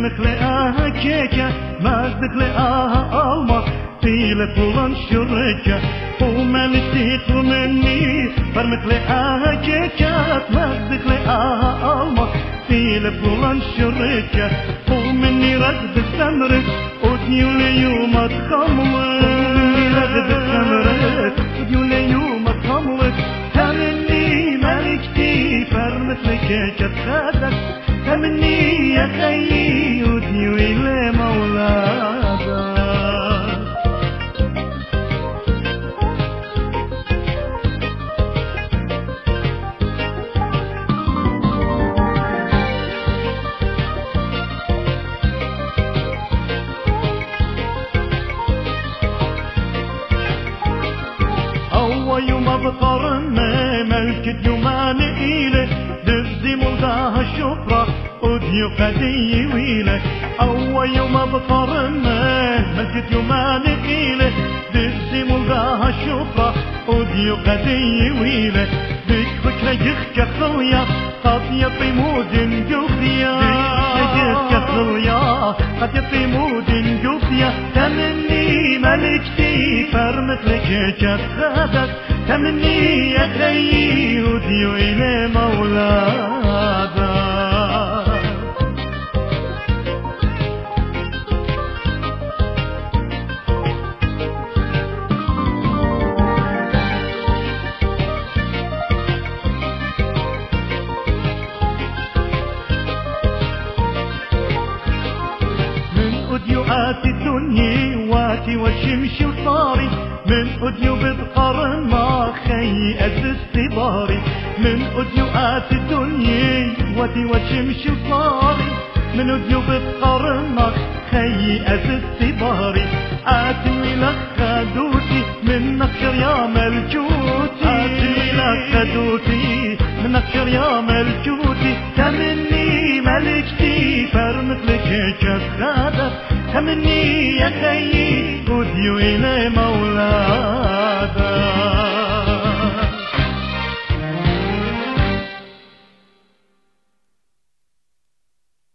فرمك لقاها كيكة مازدك لقاها ألماس طيلة طولان شركة ومالك مني فرمك لقاها كيكة مازدك لقاها ألماس طيلة طولان شركة ومني رغد السمرك وديولي يوم تخمرك ومني رغد السمرك وديولي يوم تخمرك تمني مالكتي فرمك لكيكة تخادك تمني يا خيي وديولي لمولادا يوم بقرنا ملكة يومان إيله دزي ملداها شفرة وديو قدي ويله يوم بقرنا ملكة يومان إيله دزي ملداها شفرة وديو قدي ويله ديك فكرة يخكى خليا قد يطيمود جوفيا ديك يخكى خليا قد يطيمود جوفيا تمني ملكتي فرمت لك جسدك تمني يا خيي وديو إلى مولادا أديوات الدنيا واتي والشمس وصاري من أديو بذقر ما خي استباري من أديوات الدنيا واتي والشمس وصاري من أديو بذقر ما خي استباري آتني لك خدوتي من نخر يا ملجوتي آتني لك خدوتي من نخر يا ملجوتي تمني ملكتي فرمت لك جسدك تمني يا خيي وديو إلى مولادا